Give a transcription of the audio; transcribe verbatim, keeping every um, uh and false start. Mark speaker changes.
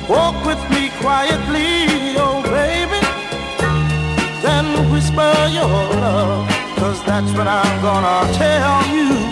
Speaker 1: Walk with me quietly, oh baby, then whisper your love, 'cause that's what I'm gonna tell you.